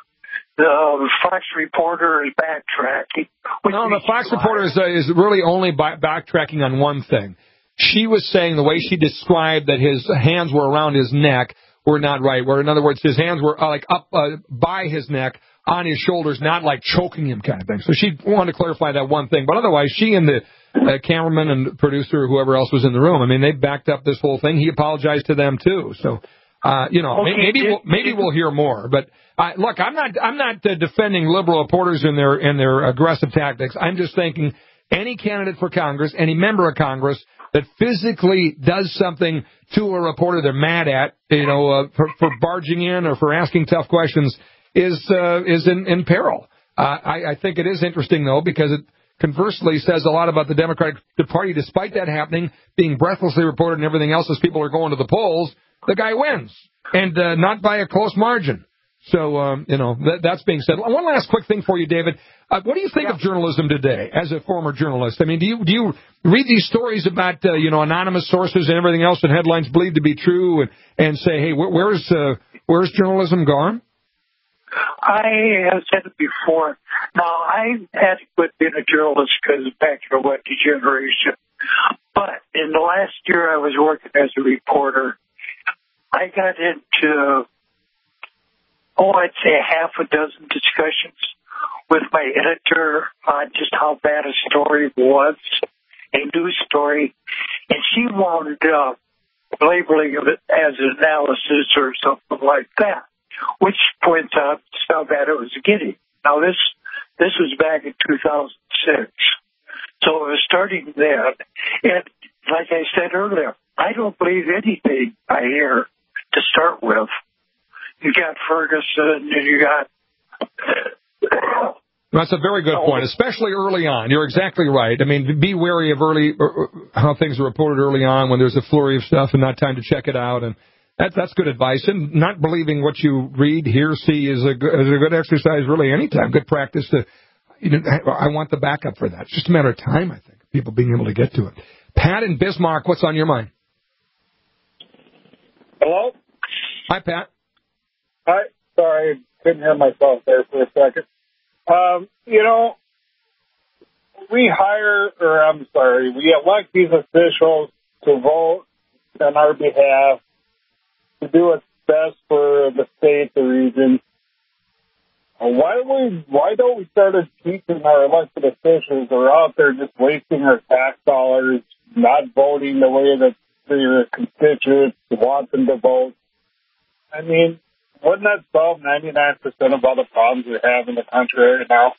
The Fox reporter is backtracking. No, the Fox reporter is, uh, is really only by- backtracking on one thing. She was saying the way she described that his hands were around his neck were not right. Where, in other words, his hands were uh, like up uh, by his neck, on his shoulders, not like choking him kind of thing. So she wanted to clarify that one thing. But otherwise, she and the uh, cameraman and producer or whoever else was in the room, I mean, they backed up this whole thing. He apologized to them, too. So, uh, you know, okay, maybe did, we'll, maybe did, we'll hear more. But uh, look, I'm not I'm not uh, defending liberal reporters and their and their aggressive tactics. I'm just thinking any candidate for Congress, any member of Congress that physically does something to a reporter they're mad at, you know, uh, for, for barging in or for asking tough questions is uh, is in, in peril. Uh, I, I think it is interesting, though, because it conversely says a lot about the Democratic Party. Despite that happening, being breathlessly reported and everything else as people are going to the polls, the guy wins, and uh, not by a close margin. So, um, you know, that, that's being said. One last quick thing for you, David. Uh, what do you think yeah. of journalism today as a former journalist? I mean, do you do you read these stories about, uh, you know, anonymous sources and everything else that headlines believe to be true and, and say, hey, where, where's uh, where's journalism gone? I have said it before. Now, I had to quit being a journalist because back in the web degeneration. But in the last year I was working as a reporter, I got into, oh, I'd say half a dozen discussions with my editor on just how bad a story was, a news story, and she wound up labeling it as analysis or something like that, which points out how bad it was getting. Now, this this was back in two thousand six, so it was starting then. And like I said earlier, I don't believe anything I hear to start with. You got Ferguson, and you got... That's a very good point, especially early on. You're exactly right. I mean, be wary of early how things are reported early on when there's a flurry of stuff and not time to check it out. And that, that's good advice. And not believing what you read, hear, see is a, is a good exercise really anytime. Good practice to, you know, I want the backup for that. It's just a matter of time, I think, people being able to get to it. Pat in Bismarck, what's on your mind? Hello? Hi, Pat. Hi. Sorry, couldn't hear myself there for a second. Um, you know, we hire, or I'm sorry, we elect these officials to vote on our behalf, to do what's best for the state, the region. Why don't we, why don't we start teaching our elected officials who are out there just wasting our tax dollars, not voting the way that their constituents want them to vote? I mean, wouldn't that solve ninety-nine percent of all the problems we have in the country right now?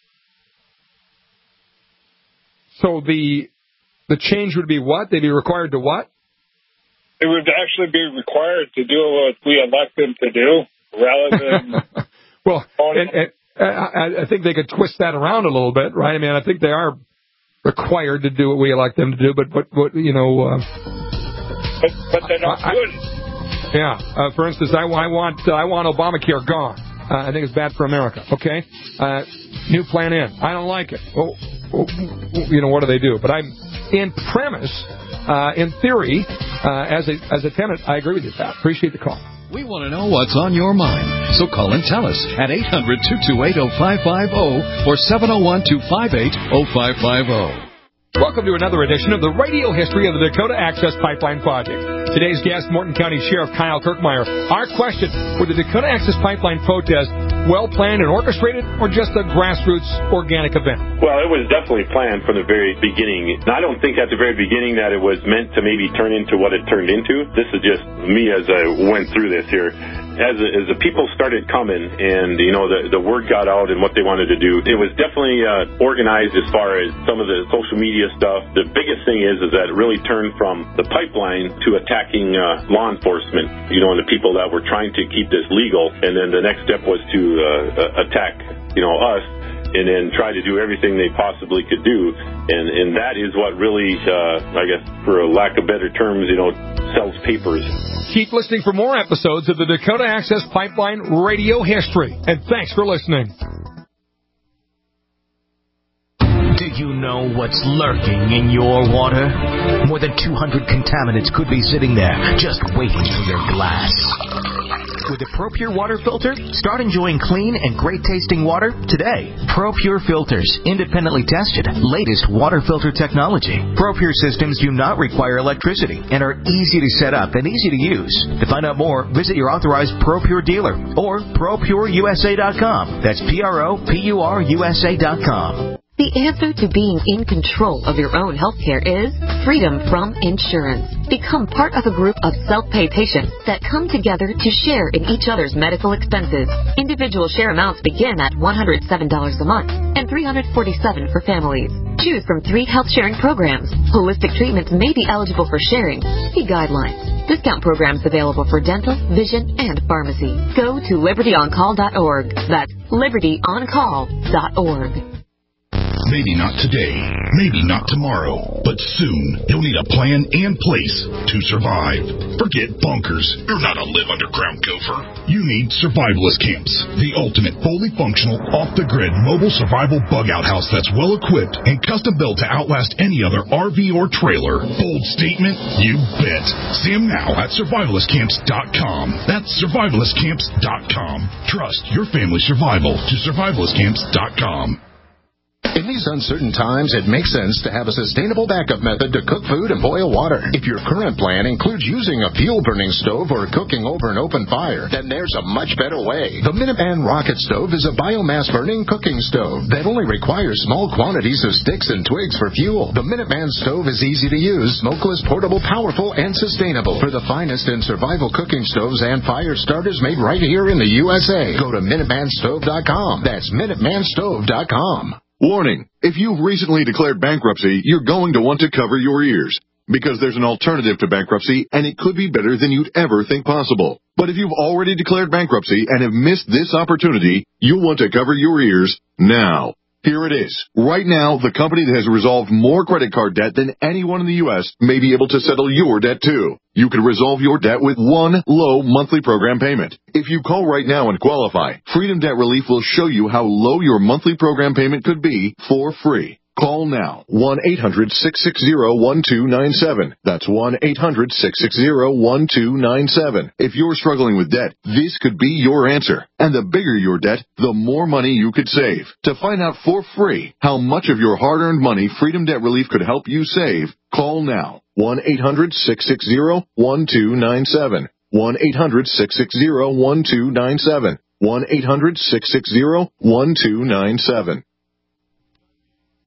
So the the change would be what? They'd be required to what? It would actually be required to do what we elect them to do, rather than... well, and, and, I, I think they could twist that around a little bit, right? I mean, I think they are required to do what we elect them to do, but, but, but you know... Uh, but, but they don't I, do it. Yeah. Uh, for instance, I, I want uh, I want Obamacare gone. Uh, I think it's bad for America. Okay. Uh, new plan in. I don't like it. Well, well, you know, what do they do? But I'm in premise, uh, in theory, uh, as a as a tenant, I agree with you, Pat. Appreciate the call. We want to know what's on your mind, so call and tell us at eight hundred, two two eight, oh five five oh or seven oh one, two five eight, oh five five oh. Welcome to another edition of the radio history of the Dakota Access Pipeline Project. Today's guest, Morton County Sheriff Kyle Kirkmeyer. Our question, were the Dakota Access Pipeline protest well-planned and orchestrated, or just a grassroots organic event? Well, it was definitely planned from the very beginning. And I don't think at the very beginning that it was meant to maybe turn into what it turned into. This is just me as I went through this here. As, as the people started coming and, you know, the, the word got out and what they wanted to do, it was definitely uh, organized as far as some of the social media stuff. The biggest thing is is that it really turned from the pipeline to attacking uh, law enforcement, you know, and the people that were trying to keep this legal. And then the next step was to uh, attack, you know, us, and then try to do everything they possibly could do. And, and that is what really, uh, I guess, for a lack of better terms, you know, sells papers. Keep listening for more episodes of the Dakota Access Pipeline Radio History. And thanks for listening. Do you know what's lurking in your water? More than two hundred contaminants could be sitting there, just waiting for your glass. With the ProPure water filter, start enjoying clean and great-tasting water today. ProPure filters, independently tested, latest water filter technology. ProPure systems do not require electricity and are easy to set up and easy to use. To find out more, visit your authorized ProPure dealer or pro pure U S A dot com. That's P R O P U R U S A dot com. The answer to being in control of your own healthcare is freedom from insurance. Become part of a group of self-pay patients that come together to share in each other's medical expenses. Individual share amounts begin at one hundred seven dollars a month and three hundred forty-seven dollars for families. Choose from three health sharing programs. Holistic treatments may be eligible for sharing. See guidelines. Discount programs available for dental, vision, and pharmacy. Go to liberty on call dot org. That's liberty on call dot org. Maybe not today, maybe not tomorrow, but soon you'll need a plan and place to survive. Forget bunkers. You're not a live underground gopher. You need survivalist camps, the ultimate fully functional, off-the-grid mobile survival bug-out house that's well-equipped and custom-built to outlast any other R V or trailer. Bold statement? You bet. See them now at survivalist camps dot com. That's survivalist camps dot com. Trust your family's survival to survivalist camps dot com. In these uncertain times, it makes sense to have a sustainable backup method to cook food and boil water. If your current plan includes using a fuel-burning stove or cooking over an open fire, then there's a much better way. The Minuteman Rocket Stove is a biomass-burning cooking stove that only requires small quantities of sticks and twigs for fuel. The Minuteman Stove is easy to use, smokeless, portable, powerful, and sustainable. For the finest in survival cooking stoves and fire starters made right here in the U S A, go to Minuteman Stove dot com. That's Minuteman Stove dot com. Warning, if you've recently declared bankruptcy, you're going to want to cover your ears, because there's an alternative to bankruptcy, and it could be better than you'd ever think possible. But if you've already declared bankruptcy and have missed this opportunity, you'll want to cover your ears now. Here it is. Right now, the company that has resolved more credit card debt than anyone in the U S may be able to settle your debt too. You can resolve your debt with one low monthly program payment. If you call right now and qualify, Freedom Debt Relief will show you how low your monthly program payment could be for free. Call now, one eight hundred, six six zero, one two nine seven. That's one eight hundred, six six zero, one two nine seven. If you're struggling with debt, this could be your answer. And the bigger your debt, the more money you could save. To find out for free how much of your hard-earned money Freedom Debt Relief could help you save, call now, one eight hundred, six six zero, one two nine seven. one eight hundred, six six zero, one two nine seven. one eight hundred, six six zero, one two nine seven.